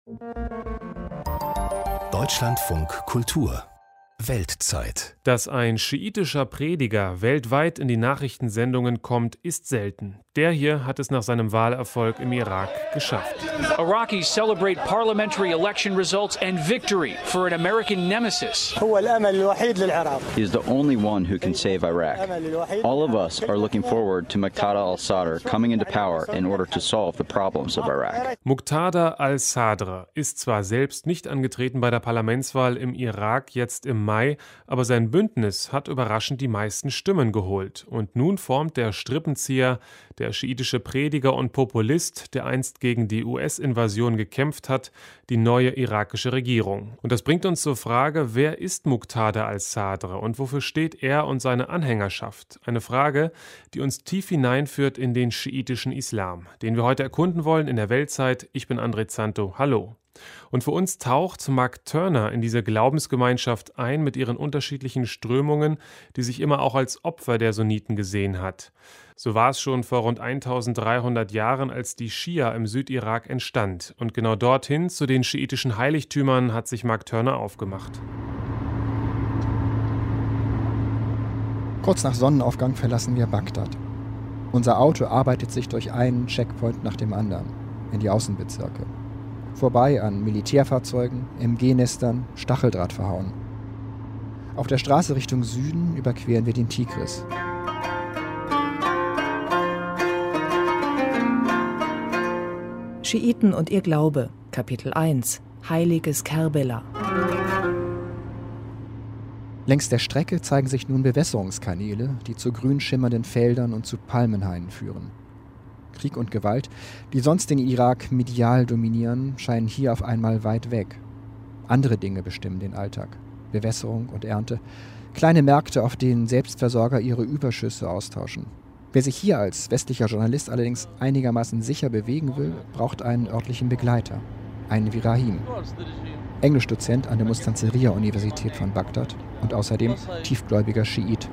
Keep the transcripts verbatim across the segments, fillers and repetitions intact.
Deutschlandfunk Kultur Weltzeit. Dass ein schiitischer Prediger weltweit in die Nachrichtensendungen kommt, ist selten. Der hier hat es nach seinem Wahlerfolg im Irak geschafft. Iraqis celebrate parliamentary election results and victory for an American nemesis. He is the only one who can save Iraq. All of us are looking forward to Muqtada al-Sadr coming into power in order to solve the problems of Iraq. Muqtada al-Sadr ist zwar selbst nicht angetreten bei der Parlamentswahl im Irak jetzt im Mai, aber sein Bündnis hat überraschend die meisten Stimmen geholt. Und nun formt der Strippenzieher, der schiitische Prediger und Populist, der einst gegen die U S-Invasion gekämpft hat, die neue irakische Regierung. Und das bringt uns zur Frage, wer ist Muqtada al-Sadr und wofür steht er und seine Anhängerschaft? Eine Frage, die uns tief hineinführt in den schiitischen Islam, den wir heute erkunden wollen in der Weltzeit. Ich bin André Zanto. Hallo. Und für uns taucht Mark Turner in diese Glaubensgemeinschaft ein mit ihren unterschiedlichen Strömungen, die sich immer auch als Opfer der Sunniten gesehen hat. So war es schon vor rund eintausenddreihundert Jahren, als die Schia im Südirak entstand. Und genau dorthin, zu den schiitischen Heiligtümern, hat sich Mark Turner aufgemacht. Kurz nach Sonnenaufgang verlassen wir Bagdad. Unser Auto arbeitet sich durch einen Checkpoint nach dem anderen in die Außenbezirke. Vorbei an Militärfahrzeugen, M G-Nestern, Stacheldraht verhauen. Auf der Straße Richtung Süden überqueren wir den Tigris. Schiiten und ihr Glaube, Kapitel eins, Heiliges Kerbela. Längs der Strecke zeigen sich nun Bewässerungskanäle, die zu grün schimmernden Feldern und zu Palmenhainen führen. Krieg und Gewalt, die sonst den Irak medial dominieren, scheinen hier auf einmal weit weg. Andere Dinge bestimmen den Alltag. Bewässerung und Ernte, kleine Märkte, auf denen Selbstversorger ihre Überschüsse austauschen. Wer sich hier als westlicher Journalist allerdings einigermaßen sicher bewegen will, braucht einen örtlichen Begleiter, einen wie Rahim. Englischdozent an der Mustanzeria-Universität von Bagdad und außerdem tiefgläubiger Schiit.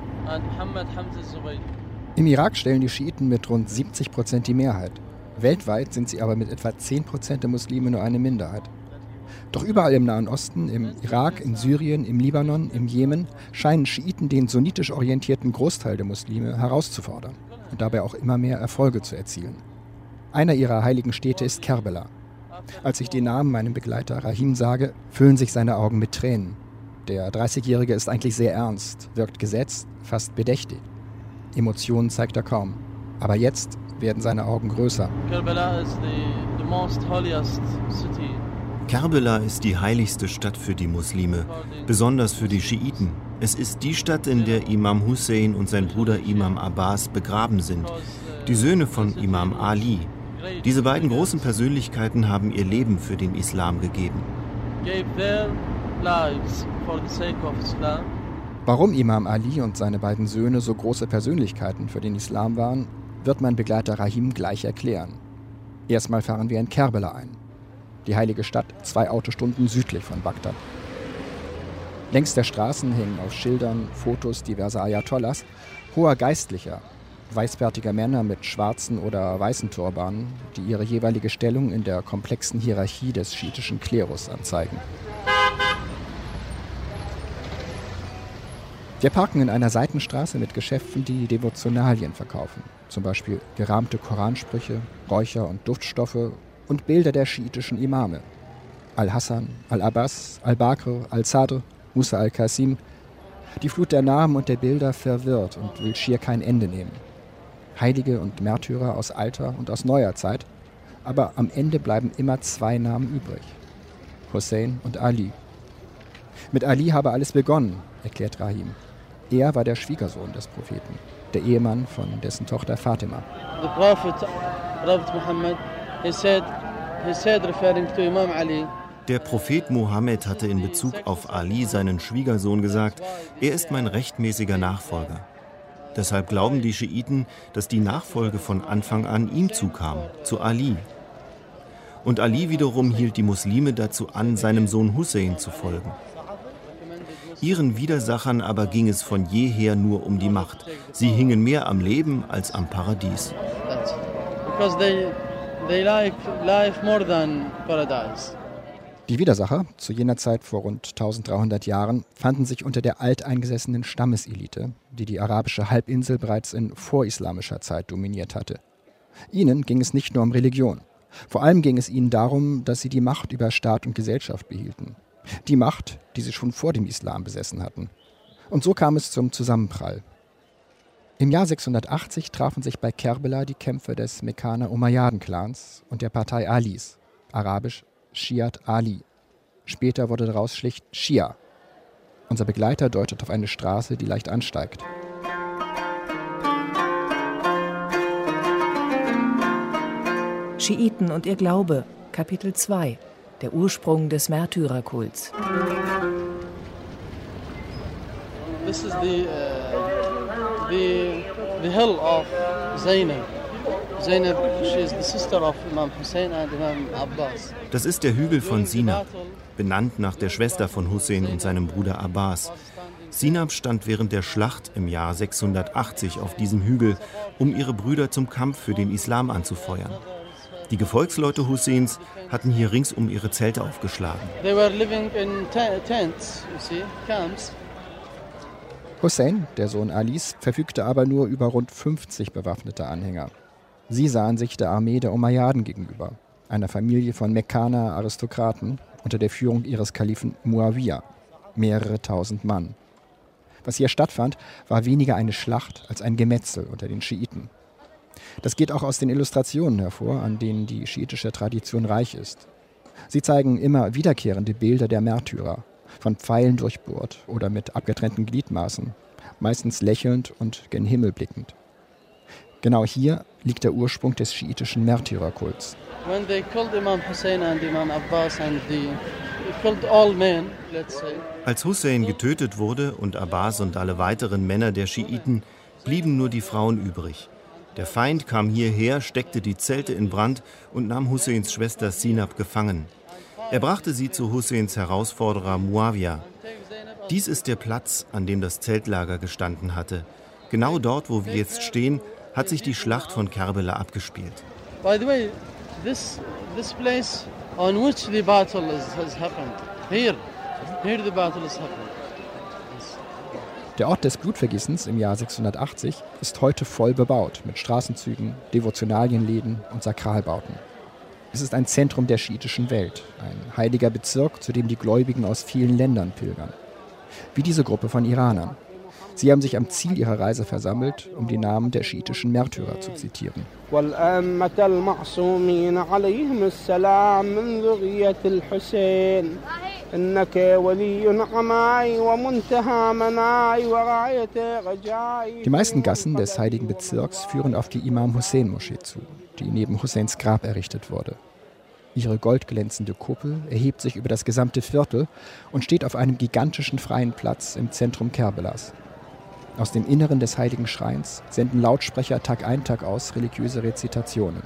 Im Irak stellen die Schiiten mit rund siebzig Prozent die Mehrheit. Weltweit sind sie aber mit etwa zehn Prozent der Muslime nur eine Minderheit. Doch überall im Nahen Osten, im Irak, in Syrien, im Libanon, im Jemen, scheinen Schiiten den sunnitisch orientierten Großteil der Muslime herauszufordern und dabei auch immer mehr Erfolge zu erzielen. Einer ihrer heiligen Städte ist Kerbela. Als ich den Namen meinem Begleiter Rahim sage, füllen sich seine Augen mit Tränen. Der dreißigjährige ist eigentlich sehr ernst, wirkt gesetzt, fast bedächtig. Emotionen zeigt er kaum. Aber jetzt werden seine Augen größer. Kerbela is the, the most holiest city. Kerbela ist die heiligste Stadt für die Muslime, besonders für die Schiiten. Es ist die Stadt, in der Imam Hussein und sein Bruder Imam Abbas begraben sind, die Söhne von Imam Ali. Diese beiden großen Persönlichkeiten haben ihr Leben für den Islam gegeben. Warum Imam Ali und seine beiden Söhne so große Persönlichkeiten für den Islam waren, wird mein Begleiter Rahim gleich erklären. Erstmal fahren wir in Kerbela ein. Die heilige Stadt zwei Autostunden südlich von Bagdad. Längs der Straßen hängen auf Schildern Fotos diverser Ayatollahs, hoher Geistlicher, weißbärtiger Männer mit schwarzen oder weißen Turbanen, die ihre jeweilige Stellung in der komplexen Hierarchie des schiitischen Klerus anzeigen. Wir parken in einer Seitenstraße mit Geschäften, die Devotionalien verkaufen. Zum Beispiel gerahmte Koransprüche, Räucher- und Duftstoffe und Bilder der schiitischen Imame. Al-Hassan, Al-Abbas, Al-Bakr, Al-Sadr, Musa al-Qasim. Die Flut der Namen und der Bilder verwirrt und will schier kein Ende nehmen. Heilige und Märtyrer aus alter und aus neuer Zeit. Aber am Ende bleiben immer zwei Namen übrig. Hussein und Ali. Mit Ali habe alles begonnen, erklärt Rahim. Er war der Schwiegersohn des Propheten, der Ehemann von dessen Tochter Fatima. The Prophet, Prophet Muhammad, he said, he said referring to Imam Ali. Der Prophet Mohammed hatte in Bezug auf Ali, seinen Schwiegersohn, gesagt, er ist mein rechtmäßiger Nachfolger. Deshalb glauben die Schiiten, dass die Nachfolge von Anfang an ihm zukam, zu Ali. Und Ali wiederum hielt die Muslime dazu an, seinem Sohn Hussein zu folgen. Ihren Widersachern aber ging es von jeher nur um die Macht. Sie hingen mehr am Leben als am Paradies. Die Widersacher, zu jener Zeit vor rund eintausenddreihundert Jahren, fanden sich unter der alteingesessenen Stammeselite, die die arabische Halbinsel bereits in vorislamischer Zeit dominiert hatte. Ihnen ging es nicht nur um Religion. Vor allem ging es ihnen darum, dass sie die Macht über Staat und Gesellschaft behielten. Die Macht, die sie schon vor dem Islam besessen hatten. Und so kam es zum Zusammenprall. Im Jahr sechshundertachtzig trafen sich bei Kerbela die Kämpfer des Mekkaner Umayyaden-Clans und der Partei Alis, arabisch Schiat Ali. Später wurde daraus schlicht Schia. Unser Begleiter deutet auf eine Straße, die leicht ansteigt. Schiiten und ihr Glaube, Kapitel zwei, der Ursprung des Märtyrerkults. This is the, uh, the, the hill of Zainab. Zainab, she is the sister of Imam Hussein and Imam Abbas. Das ist der Hügel von Sinab, benannt nach der Schwester von Hussein und seinem Bruder Abbas. Sinab stand während der Schlacht im Jahr sechshundertachtzig auf diesem Hügel, um ihre Brüder zum Kampf für den Islam anzufeuern. Die Gefolgsleute Husseins hatten hier ringsum ihre Zelte aufgeschlagen. They were living in tents, you see, camps. Hussein, der Sohn Alis, verfügte aber nur über rund fünfzig bewaffnete Anhänger. Sie sahen sich der Armee der Umayyaden gegenüber, einer Familie von Mekkaner Aristokraten unter der Führung ihres Kalifen Muawiyah, mehrere tausend Mann. Was hier stattfand, war weniger eine Schlacht als ein Gemetzel unter den Schiiten. Das geht auch aus den Illustrationen hervor, an denen die schiitische Tradition reich ist. Sie zeigen immer wiederkehrende Bilder der Märtyrer, von Pfeilen durchbohrt oder mit abgetrennten Gliedmaßen, meistens lächelnd und gen Himmel blickend. Genau hier liegt der Ursprung des schiitischen Märtyrerkults. When they killed Imam Hussein and Imam Abbas and the killed all men, let's say. Als Hussein getötet wurde und Abbas und alle weiteren Männer der Schiiten, blieben nur die Frauen übrig. Der Feind kam hierher, steckte die Zelte in Brand und nahm Husseins Schwester Sinab gefangen. Er brachte sie zu Husseins Herausforderer Muawiyah. Dies ist der Platz, an dem das Zeltlager gestanden hatte. Genau dort, wo wir jetzt stehen, hat sich die Schlacht von Kerbela abgespielt. By the way, this this place on which the battle is, has happened. Here, here the battle is happening. Der Ort des Blutvergießens im Jahr sechshundertachtzig ist heute voll bebaut mit Straßenzügen, Devotionalienläden und Sakralbauten. Es ist ein Zentrum der schiitischen Welt, ein heiliger Bezirk, zu dem die Gläubigen aus vielen Ländern pilgern. Wie diese Gruppe von Iranern. Sie haben sich am Ziel ihrer Reise versammelt, um die Namen der schiitischen Märtyrer zu zitieren. Die meisten Gassen des heiligen Bezirks führen auf die Imam-Hussein-Moschee zu, die neben Husseins Grab errichtet wurde. Ihre goldglänzende Kuppel erhebt sich über das gesamte Viertel und steht auf einem gigantischen freien Platz im Zentrum Kerbelas. Aus dem Inneren des heiligen Schreins senden Lautsprecher Tag ein, Tag aus religiöse Rezitationen.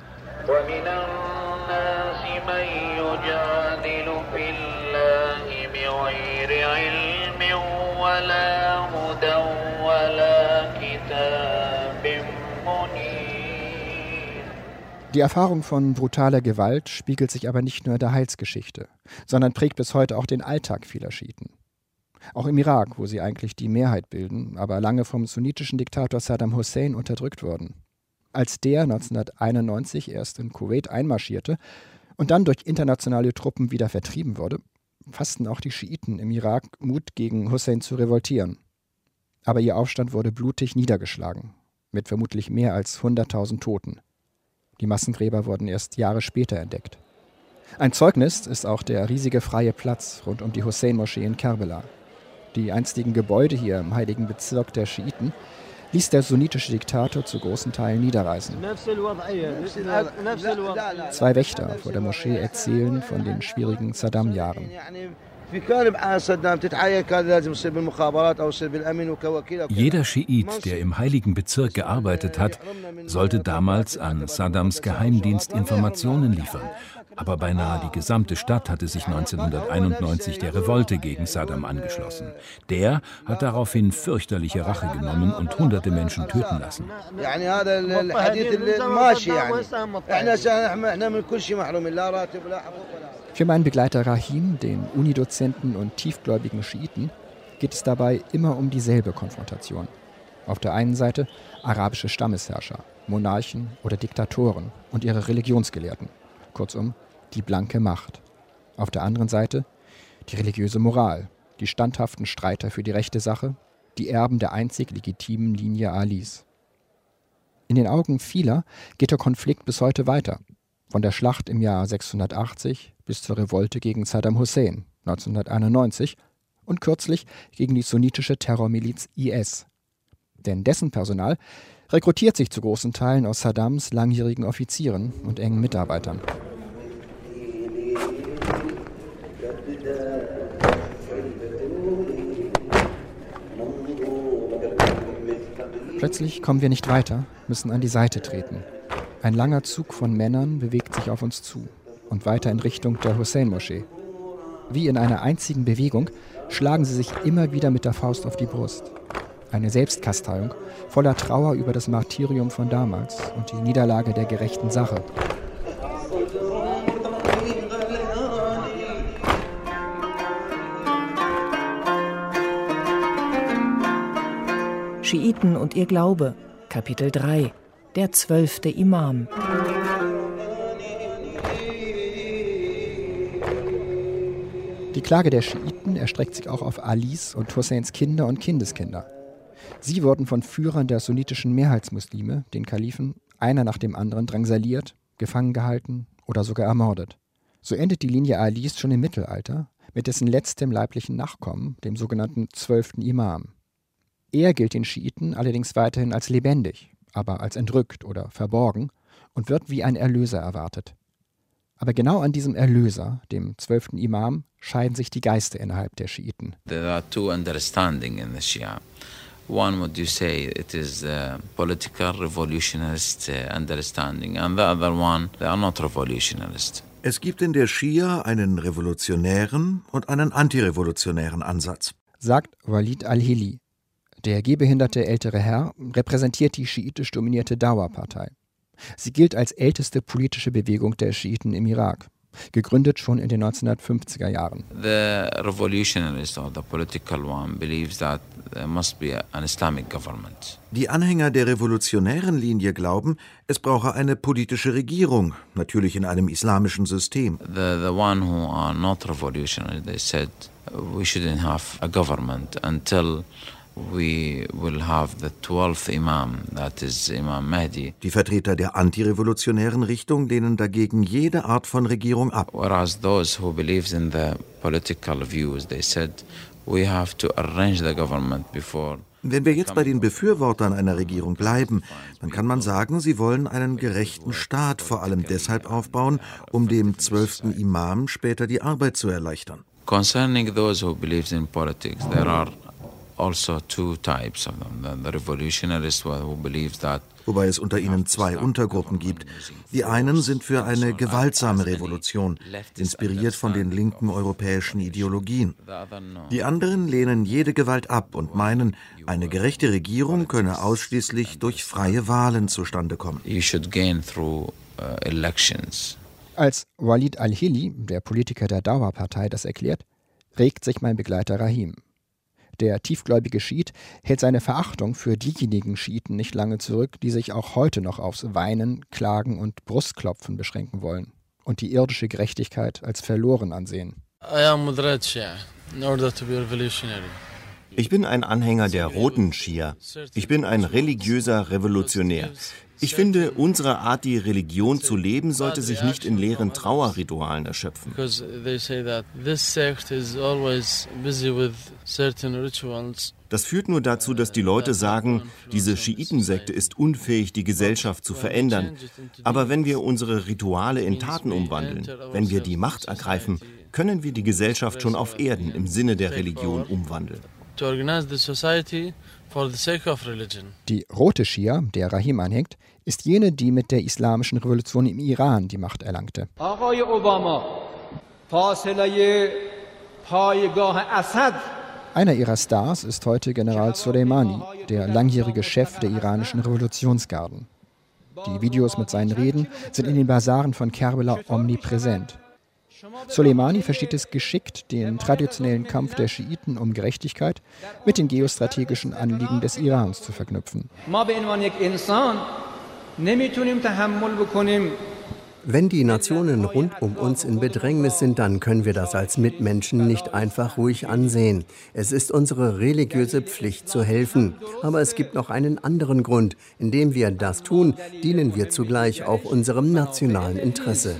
Die Erfahrung von brutaler Gewalt spiegelt sich aber nicht nur in der Heilsgeschichte, sondern prägt bis heute auch den Alltag vieler Schiiten. Auch im Irak, wo sie eigentlich die Mehrheit bilden, aber lange vom sunnitischen Diktator Saddam Hussein unterdrückt wurden. Als der neunzehnhunderteinundneunzig erst in Kuwait einmarschierte und dann durch internationale Truppen wieder vertrieben wurde, fassten auch die Schiiten im Irak Mut, gegen Hussein zu revoltieren. Aber ihr Aufstand wurde blutig niedergeschlagen, mit vermutlich mehr als hunderttausend Toten. Die Massengräber wurden erst Jahre später entdeckt. Ein Zeugnis ist auch der riesige freie Platz rund um die Hussein-Moschee in Kerbela. Die einstigen Gebäude hier im heiligen Bezirk der Schiiten ließ der sunnitische Diktator zu großen Teilen niederreißen. Zwei Wächter vor der Moschee erzählen von den schwierigen Saddam-Jahren. Jeder Schiit, der im heiligen Bezirk gearbeitet hat, sollte damals an Saddams Geheimdienst Informationen liefern. Aber beinahe die gesamte Stadt hatte sich neunzehnhunderteinundneunzig der Revolte gegen Saddam angeschlossen. Der hat daraufhin fürchterliche Rache genommen und hunderte Menschen töten lassen. Für meinen Begleiter Rahim, den Unidozenten und tiefgläubigen Schiiten, geht es dabei immer um dieselbe Konfrontation. Auf der einen Seite arabische Stammesherrscher, Monarchen oder Diktatoren und ihre Religionsgelehrten. Kurzum, die blanke Macht. Auf der anderen Seite die religiöse Moral, die standhaften Streiter für die rechte Sache, die Erben der einzig legitimen Linie Alis. In den Augen vieler geht der Konflikt bis heute weiter. Von der Schlacht im Jahr sechshundertachtzig bis zur Revolte gegen Saddam Hussein neunzehnhunderteinundneunzig und kürzlich gegen die sunnitische Terrormiliz I S. Denn dessen Personal rekrutiert sich zu großen Teilen aus Saddams langjährigen Offizieren und engen Mitarbeitern. Plötzlich kommen wir nicht weiter, müssen an die Seite treten. Ein langer Zug von Männern bewegt sich auf uns zu und weiter in Richtung der Hussein-Moschee. Wie in einer einzigen Bewegung schlagen sie sich immer wieder mit der Faust auf die Brust. Eine Selbstkasteiung voller Trauer über das Martyrium von damals und die Niederlage der gerechten Sache. Schiiten und ihr Glaube, Kapitel drei, der zwölfte Imam. Die Klage der Schiiten erstreckt sich auch auf Alis und Husseins Kinder und Kindeskinder. Sie wurden von Führern der sunnitischen Mehrheitsmuslime, den Kalifen, einer nach dem anderen drangsaliert, gefangen gehalten oder sogar ermordet. So endet die Linie Alis schon im Mittelalter mit dessen letztem leiblichen Nachkommen, dem sogenannten zwölften Imam. Er gilt den Schiiten allerdings weiterhin als lebendig, aber als entrückt oder verborgen und wird wie ein Erlöser erwartet. Aber genau an diesem Erlöser, dem zwölften Imam, scheiden sich die Geister innerhalb der Schiiten. There are two understanding in the Shia. One, would you say, it is a political revolutionist understanding, and the other one, they are not revolutionist. Es gibt in der Schia einen revolutionären und einen antirevolutionären Ansatz, sagt Walid al-Hili. Der gehbehinderte ältere Herr repräsentiert die schiitisch dominierte Dawa-Partei. Sie gilt als älteste politische Bewegung der Schiiten im Irak, gegründet schon in den neunzehnhundertfünfziger Jahren. The revolutionarist or the political one believes that there must be an Islamic government. Die Anhänger der revolutionären Linie glauben, es brauche eine politische Regierung, natürlich in einem islamischen System. The, the one who are not revolutionary, they said we shouldn't have a government until we will have the twelfth Imam, that is Imam Mahdi. Die Vertreter der antirevolutionären Richtung lehnen dagegen jede Art von Regierung ab. Whereas those who believe in the political views, they said we have to arrange the government before. Wenn wir jetzt bei den Befürwortern einer Regierung bleiben, dann kann man sagen, sie wollen einen gerechten Staat vor allem deshalb aufbauen, um dem zwölften Imam später die Arbeit zu erleichtern. Concerning those who believe in politics, there are also two types of them. The revolutionaries who believe that. Wobei es unter ihnen zwei Untergruppen gibt. Die einen sind für eine gewaltsame Revolution, inspiriert von den linken europäischen Ideologien. Die anderen lehnen jede Gewalt ab und meinen, eine gerechte Regierung könne ausschließlich durch freie Wahlen zustande kommen. You should gain through uh, elections. Als Walid al-Hili, der Politiker der Dawa-Partei, das erklärt, regt sich mein Begleiter Rahim. Der tiefgläubige Schiit hält seine Verachtung für diejenigen Schiiten nicht lange zurück, die sich auch heute noch aufs Weinen, Klagen und Brustklopfen beschränken wollen und die irdische Gerechtigkeit als verloren ansehen. Ich bin ein Anhänger der roten Schia. Ich bin ein religiöser Revolutionär. Ich finde, unsere Art, die Religion zu leben, sollte sich nicht in leeren Trauerritualen erschöpfen. Das führt nur dazu, dass die Leute sagen, diese Schiitensekte ist unfähig, die Gesellschaft zu verändern. Aber wenn wir unsere Rituale in Taten umwandeln, wenn wir die Macht ergreifen, können wir die Gesellschaft schon auf Erden im Sinne der Religion umwandeln. Die rote Schia, der Rahim anhängt, ist jene, die mit der islamischen Revolution im Iran die Macht erlangte. Einer ihrer Stars ist heute General Soleimani, der langjährige Chef der iranischen Revolutionsgarden. Die Videos mit seinen Reden sind in den Basaren von Kerbela omnipräsent. Soleimani versteht es geschickt, den traditionellen Kampf der Schiiten um Gerechtigkeit mit den geostrategischen Anliegen des Irans zu verknüpfen. Wenn die Nationen rund um uns in Bedrängnis sind, dann können wir das als Mitmenschen nicht einfach ruhig ansehen. Es ist unsere religiöse Pflicht zu helfen. Aber es gibt noch einen anderen Grund. Indem wir das tun, dienen wir zugleich auch unserem nationalen Interesse.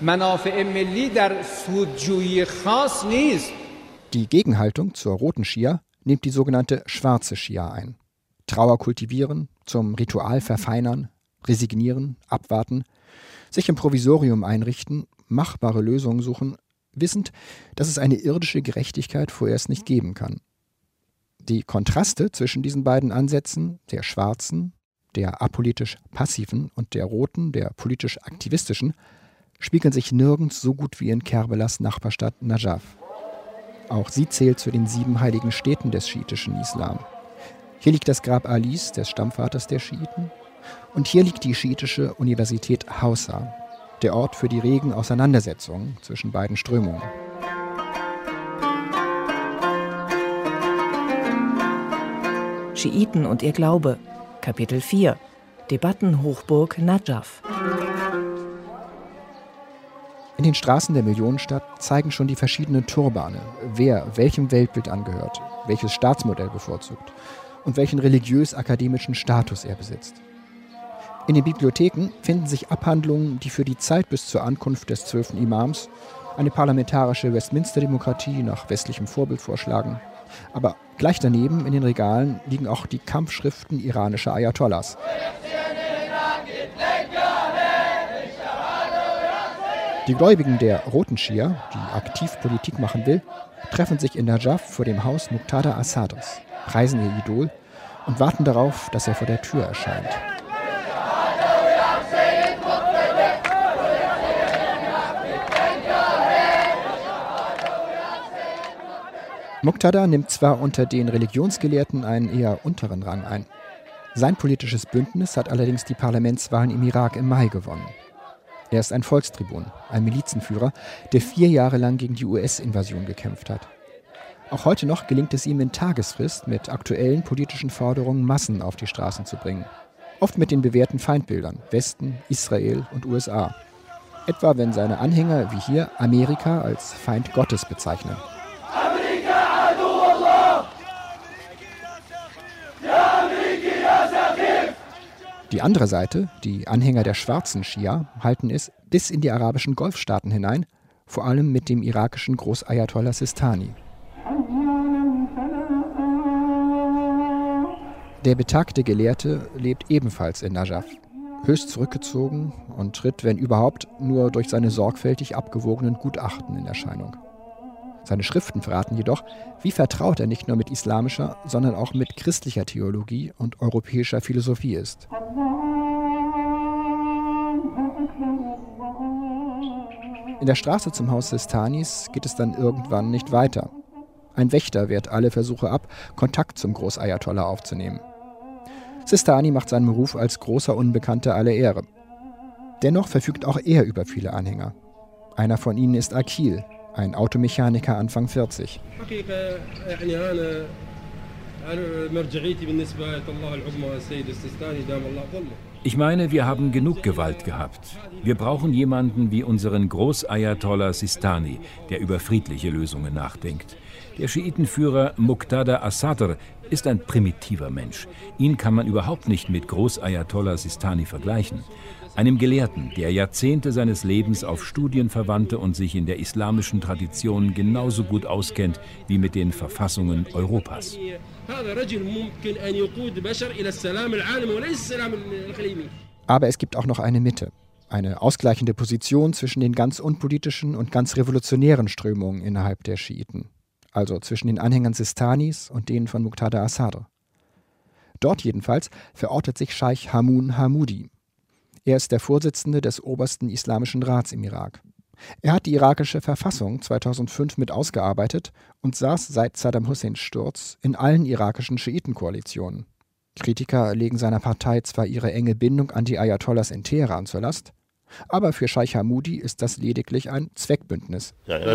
Die Gegenhaltung zur roten Schia nimmt die sogenannte schwarze Schia ein. Trauer kultivieren, zum Ritual verfeinern, resignieren, abwarten, sich im Provisorium einrichten, machbare Lösungen suchen, wissend, dass es eine irdische Gerechtigkeit vorerst nicht geben kann. Die Kontraste zwischen diesen beiden Ansätzen, der schwarzen, der apolitisch passiven und der roten, der politisch aktivistischen, spiegeln sich nirgends so gut wie in Kerbelas Nachbarstadt Najaf. Auch sie zählt zu den sieben heiligen Städten des schiitischen Islam. Hier liegt das Grab Alis, des Stammvaters der Schiiten. Und hier liegt die schiitische Universität Hausa, der Ort für die regen Auseinandersetzungen zwischen beiden Strömungen. Schiiten und ihr Glaube, Kapitel vier, Debattenhochburg Najaf. In den Straßen der Millionenstadt zeigen schon die verschiedenen Turbane, wer welchem Weltbild angehört, welches Staatsmodell bevorzugt und welchen religiös-akademischen Status er besitzt. In den Bibliotheken finden sich Abhandlungen, die für die Zeit bis zur Ankunft des zwölften Imams eine parlamentarische Westminster-Demokratie nach westlichem Vorbild vorschlagen. Aber gleich daneben in den Regalen liegen auch die Kampfschriften iranischer Ayatollahs. Die Gläubigen der roten Schia, die aktiv Politik machen will, treffen sich in Najaf vor dem Haus Muqtada as-Sadrs, preisen ihr Idol und warten darauf, dass er vor der Tür erscheint. Muqtada nimmt zwar unter den Religionsgelehrten einen eher unteren Rang ein. Sein politisches Bündnis hat allerdings die Parlamentswahlen im Irak im Mai gewonnen. Er ist ein Volkstribun, ein Milizenführer, der vier Jahre lang gegen die U S-Invasion gekämpft hat. Auch heute noch gelingt es ihm in Tagesfrist, mit aktuellen politischen Forderungen Massen auf die Straßen zu bringen. Oft mit den bewährten Feindbildern Westen, Israel und U S A. Etwa wenn seine Anhänger wie hier Amerika als Feind Gottes bezeichnen. Die andere Seite, die Anhänger der schwarzen Schia, halten es bis in die arabischen Golfstaaten hinein, vor allem mit dem irakischen Großayatollah Sistani. Der betagte Gelehrte lebt ebenfalls in Najaf, höchst zurückgezogen und tritt, wenn überhaupt, nur durch seine sorgfältig abgewogenen Gutachten in Erscheinung. Seine Schriften verraten jedoch, wie vertraut er nicht nur mit islamischer, sondern auch mit christlicher Theologie und europäischer Philosophie ist. In der Straße zum Haus Sistanis geht es dann irgendwann nicht weiter. Ein Wächter wehrt alle Versuche ab, Kontakt zum Großayatollah aufzunehmen. Sistani macht seinem Ruf als großer Unbekannter alle Ehre. Dennoch verfügt auch er über viele Anhänger. Einer von ihnen ist Akil, ein Automechaniker Anfang vierzig. Ich meine, wir haben genug Gewalt gehabt. Wir brauchen jemanden wie unseren Großayatollah Sistani, der über friedliche Lösungen nachdenkt. Der Schiitenführer Muqtada as-Sadr ist ein primitiver Mensch. Ihn kann man überhaupt nicht mit Großayatollah Sistani vergleichen. Einem Gelehrten, der Jahrzehnte seines Lebens auf Studien verwandte und sich in der islamischen Tradition genauso gut auskennt wie mit den Verfassungen Europas. Aber es gibt auch noch eine Mitte, eine ausgleichende Position zwischen den ganz unpolitischen und ganz revolutionären Strömungen innerhalb der Schiiten, also zwischen den Anhängern Sistanis und denen von Muqtada as-Sadr. Dort jedenfalls verortet sich Scheich Hamun Hamudi. Er ist der Vorsitzende des obersten Islamischen Rats im Irak. Er hat die irakische Verfassung zweitausendfünf mit ausgearbeitet und saß seit Saddam Husseins Sturz in allen irakischen Schiitenkoalitionen. Kritiker legen seiner Partei zwar ihre enge Bindung an die Ayatollahs in Teheran zur Last, Aber für Scheich Hamudi ist das lediglich ein Zweckbündnis.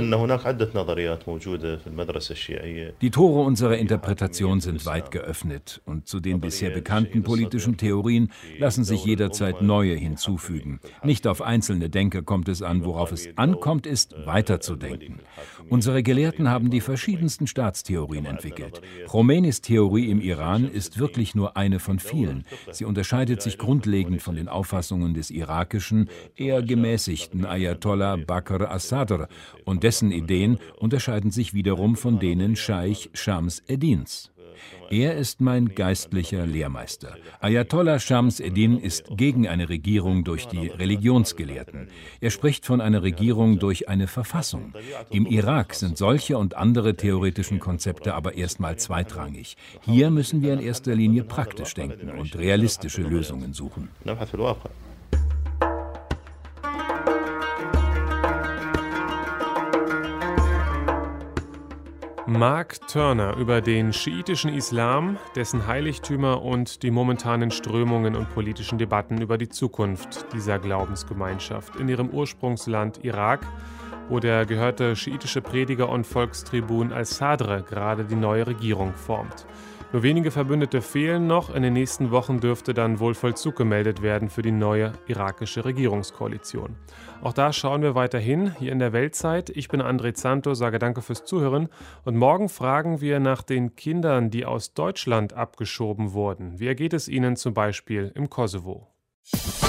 Die Tore unserer Interpretation sind weit geöffnet und zu den bisher bekannten politischen Theorien lassen sich jederzeit neue hinzufügen. Nicht auf einzelne Denker kommt es an, worauf es ankommt, ist weiterzudenken. Unsere Gelehrten haben die verschiedensten Staatstheorien entwickelt. Khomeinis Theorie im Iran ist wirklich nur eine von vielen. Sie unterscheidet sich grundlegend von den Auffassungen des irakischen, eher gemäßigten Ayatollah Bakr as-Sadr und dessen Ideen unterscheiden sich wiederum von denen Scheich Shams Eddins. Er ist mein geistlicher Lehrmeister. Ayatollah Shams Eddin ist gegen eine Regierung durch die Religionsgelehrten. Er spricht von einer Regierung durch eine Verfassung. Im Irak sind solche und andere theoretischen Konzepte aber erstmal zweitrangig. Hier müssen wir in erster Linie praktisch denken und realistische Lösungen suchen. Mark Turner über den schiitischen Islam, dessen Heiligtümer und die momentanen Strömungen und politischen Debatten über die Zukunft dieser Glaubensgemeinschaft in ihrem Ursprungsland Irak, wo der gehörte schiitische Prediger und Volkstribun al-Sadr gerade die neue Regierung formt. Nur wenige Verbündete fehlen noch. In den nächsten Wochen dürfte dann wohl Vollzug gemeldet werden für die neue irakische Regierungskoalition. Auch da schauen wir weiterhin hier in der Weltzeit. Ich bin André Zanto, sage danke fürs Zuhören. Und morgen fragen wir nach den Kindern, die aus Deutschland abgeschoben wurden. Wie ergeht es ihnen zum Beispiel im Kosovo?